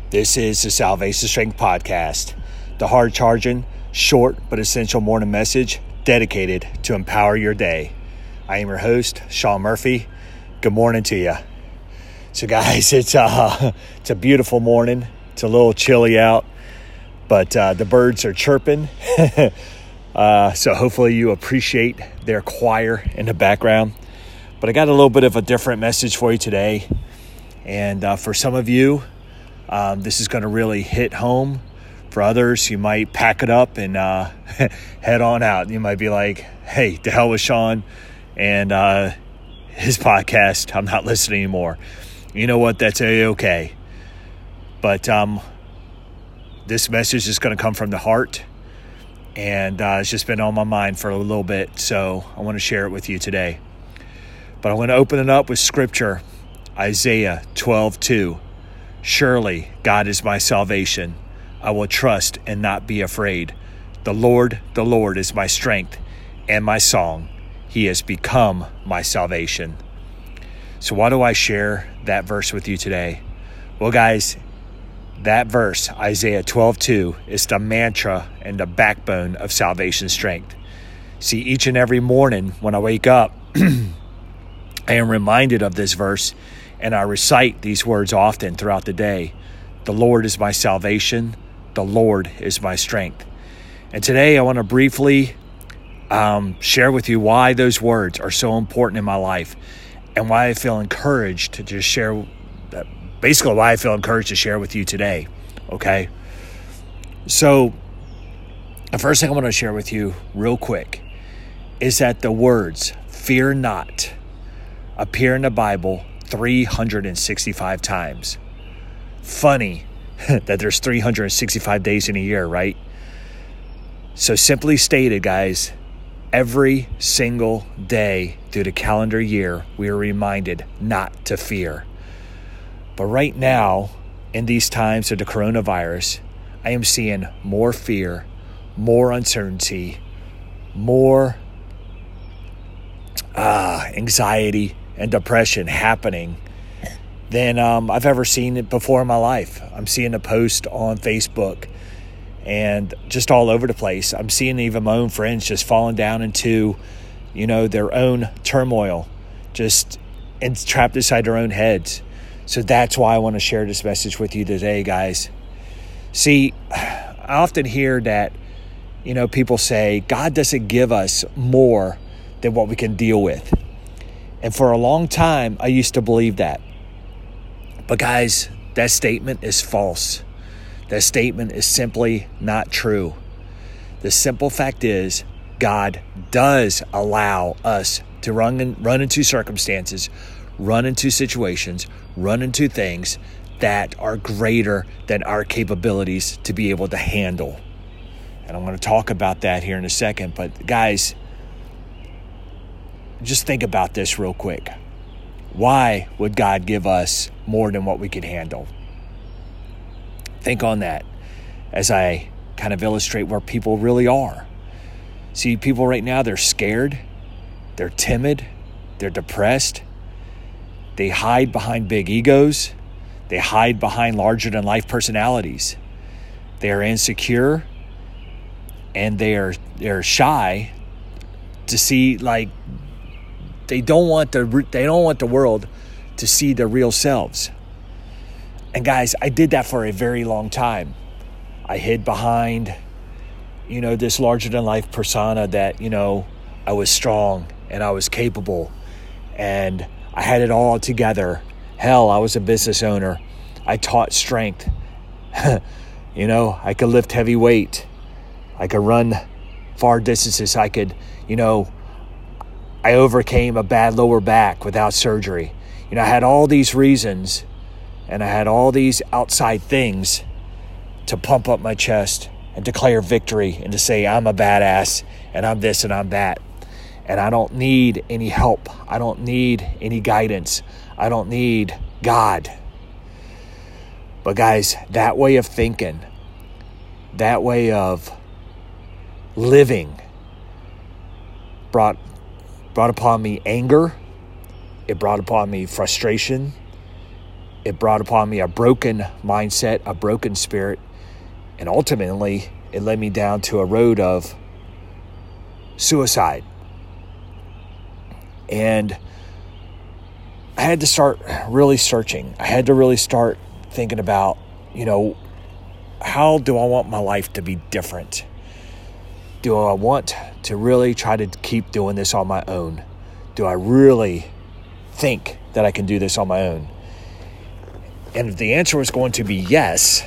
This is the Salvation Strength Podcast, the hard-charging, short but essential morning message dedicated to empower your day. I am your host, Sean Murphy. Good morning to you. So guys, it's a beautiful morning. It's a little chilly out, but the birds are chirping. So hopefully you appreciate their choir in the background. But I got a little bit of a different message for you today. And for some of you, this is going to really hit home. For others, you might pack it up and head on out. You might be like, hey, to hell with Sean and his podcast. I'm not listening anymore. You know what? That's okay. But this message is going to come from the heart. And it's just been on my mind for a little bit. So I want to share it with you today. But I'm going to open it up with scripture. Isaiah 12:2. Surely God is my salvation. I will trust and not be afraid. The Lord is my strength and my song. He has become my salvation. So why do I share that verse with you today? Well, guys, that verse, Isaiah 12:2, is the mantra and the backbone of salvation strength. See, each and every morning when I wake up, I am reminded of this verse. And I recite these words often throughout the day. The Lord is my salvation. The Lord is my strength. And today I want to briefly share with you why those words are so important in my life and why I feel encouraged to just share, basically why I feel encouraged to share with you today. Okay? So the first thing I want to share with you real quick is that the words, fear not, appear in the Bible 365 times. Funny that there's 365 days in a year, right? So simply stated, guys, every single day through the calendar year, we are reminded not to fear. But right now, in these times of the coronavirus, I am seeing more fear, more uncertainty, more anxiety and depression happening than I've ever seen it before in my life. I'm seeing a post on Facebook and just all over the place. I'm seeing even my own friends just falling down into, their own turmoil, just trapped inside their own heads. So that's why I want to share this message with you today, guys. See, I often hear that, people say God doesn't give us more than what we can deal with. And for a long time, I used to believe that. But guys, that statement is false. That statement is simply not true. The simple fact is, God does allow us to run into circumstances, run into situations, run into things that are greater than our capabilities to be able to handle. And I'm going to talk about that here in a second. But guys, just think about this real quick. Why would God give us more than what we could handle? Think on that as I kind of illustrate where people really are. See, people right now, they're scared, they're timid, they're depressed, they hide behind big egos, they hide behind larger-than-life personalities. They are insecure, and they're shy to see, they don't want the world to see their real selves. And guys, I did that for a very long time. I hid behind, this larger-than-life persona that, I was strong and I was capable and I had it all together. Hell, I was a business owner. I taught strength. I could lift heavy weight. I could run far distances. I could, I overcame a bad lower back without surgery. I had all these reasons and I had all these outside things to pump up my chest and declare victory and to say I'm a badass and I'm this and I'm that. And I don't need any help. I don't need any guidance. I don't need God. But guys, that way of thinking, that way of living brought upon me anger. It brought upon me frustration. it brought upon me a broken mindset, a broken spirit, and ultimately it led me down to a road of suicide. And I had to start really searching. I had to really start thinking about, how do I want my life to be different? Do I want to really try to keep doing this on my own? Do I really think that I can do this on my own? And if the answer was going to be yes,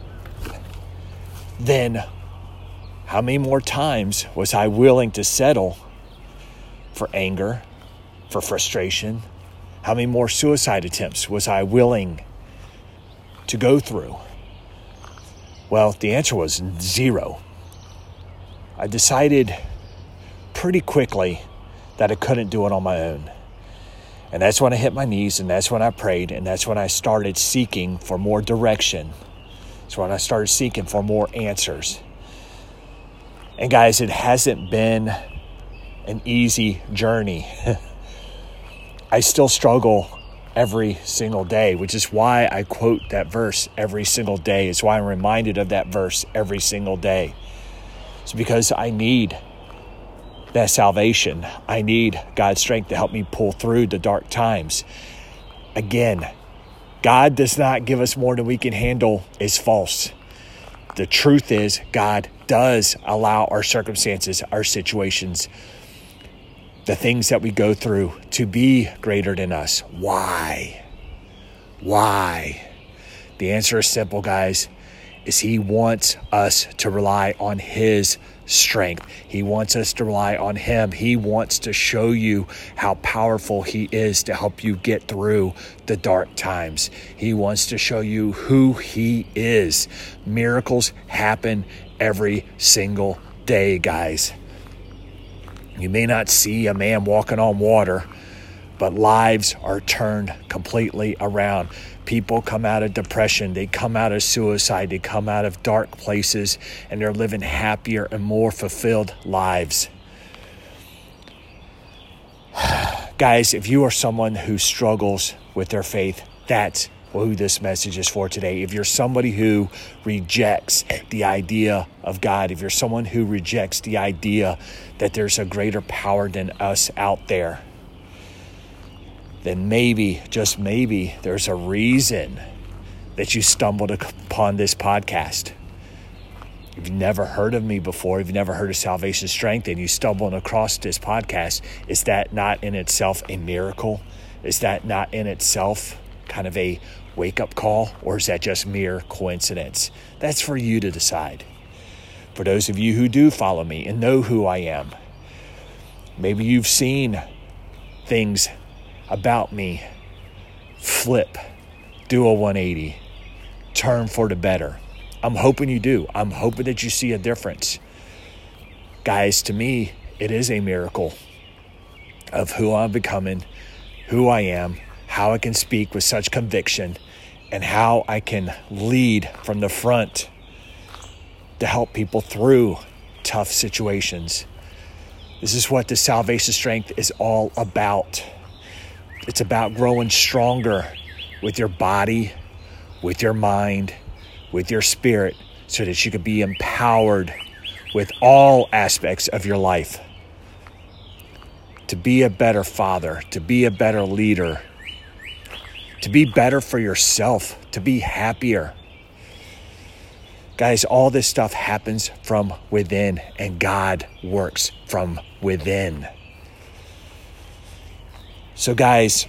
then how many more times was I willing to settle for anger, for frustration? How many more suicide attempts was I willing to go through? Well, the answer was 0. I decided pretty quickly that I couldn't do it on my own. And that's when I hit my knees, and that's when I prayed, and that's when I started seeking for more direction. That's when I started seeking for more answers. And guys, it hasn't been an easy journey. I still struggle every single day, which is why I quote that verse every single day. It's why I'm reminded of that verse every single day. It's because I need that salvation. I need God's strength to help me pull through the dark times. Again, God does not give us more than we can handle is false. The truth is, God does allow our circumstances, our situations, the things that we go through to be greater than us. Why? Why? The answer is simple, guys, is He wants us to rely on His strength. He wants us to rely on Him. He wants to show you how powerful He is to help you get through the dark times. He wants to show you who He is. Miracles happen every single day, guys. You may not see a man walking on water, but lives are turned completely around. People come out of depression, they come out of suicide, they come out of dark places, and they're living happier and more fulfilled lives. Guys, if you are someone who struggles with their faith, that's who this message is for today. If you're somebody who rejects the idea of God, if you're someone who rejects the idea that there's a greater power than us out there, then maybe, just maybe, there's a reason that you stumbled upon this podcast. If you've never heard of me before, if you've never heard of Salvation Strength, and you stumbled across this podcast, is that not in itself a miracle? Is that not in itself kind of a wake-up call? Or is that just mere coincidence? That's for you to decide. For those of you who do follow me and know who I am, maybe you've seen things about me flip, do a 180, turn for the better. I'm hoping you do. I'm hoping that you see a difference. Guys, to me, it is a miracle of who I'm becoming, who I am, how I can speak with such conviction, and how I can lead from the front to help people through tough situations. This is what the Salvation Strength is all about. It's about growing stronger with your body, with your mind, with your spirit, so that you can be empowered with all aspects of your life. To be a better father, to be a better leader, to be better for yourself, to be happier. Guys, all this stuff happens from within, and God works from within. So guys,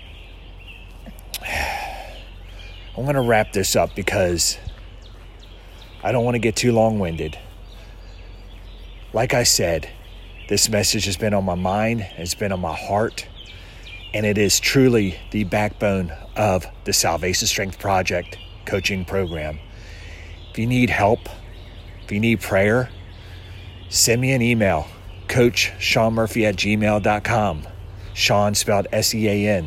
I'm going to wrap this up because I don't want to get too long-winded. Like I said, this message has been on my mind, it's been on my heart, and it is truly the backbone of the Salvation Strength Project coaching program. If you need help, if you need prayer, send me an email, coachshawnmurphy@gmail.com. Sean spelled S-E-A-N.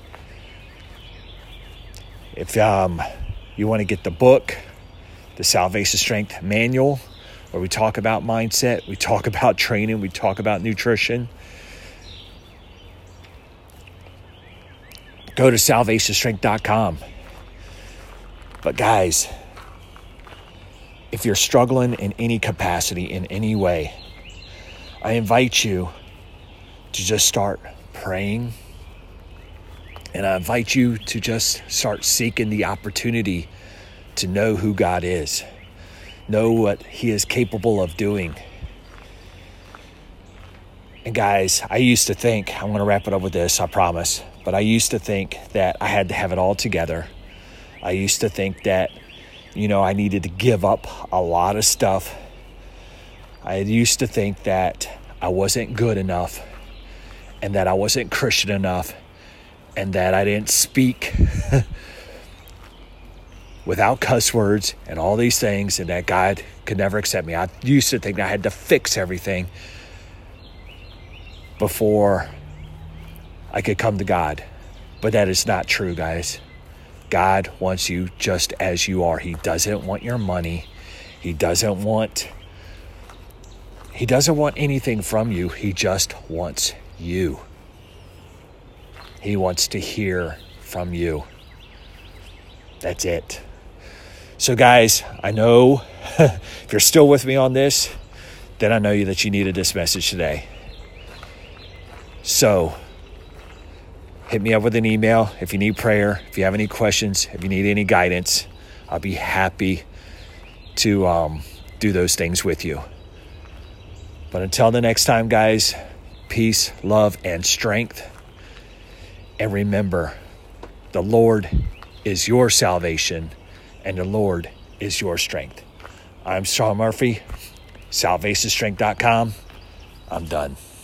If you want to get the book, the Salvation Strength Manual, where we talk about mindset, we talk about training, we talk about nutrition, go to salvationstrength.com. But guys, if you're struggling in any capacity, in any way, I invite you to just start praying. And I invite you to just start seeking the opportunity to know who God is, know what He is capable of doing. And guys, I used to think, I'm going to wrap it up with this, I promise, but I used to think that I had to have it all together. I used to think that, I needed to give up a lot of stuff. I used to think that I wasn't good enough and that I wasn't Christian enough and that I didn't speak without cuss words and all these things and that God could never accept me. I used to think I had to fix everything before I could come to God. But that is not true, guys. God wants you just as you are. He doesn't want your money. He doesn't want anything from you. He just wants you. He wants to hear from you. That's it. So guys, I know if you're still with me on this, then I know that you needed this message today. So hit me up with an email if you need prayer, if you have any questions, if you need any guidance. I'll be happy to do those things with you. But until the next time, guys, peace, love, and strength. And remember, the Lord is your salvation and the Lord is your strength. I'm Sean Murphy, SalvationStrength.com. I'm done.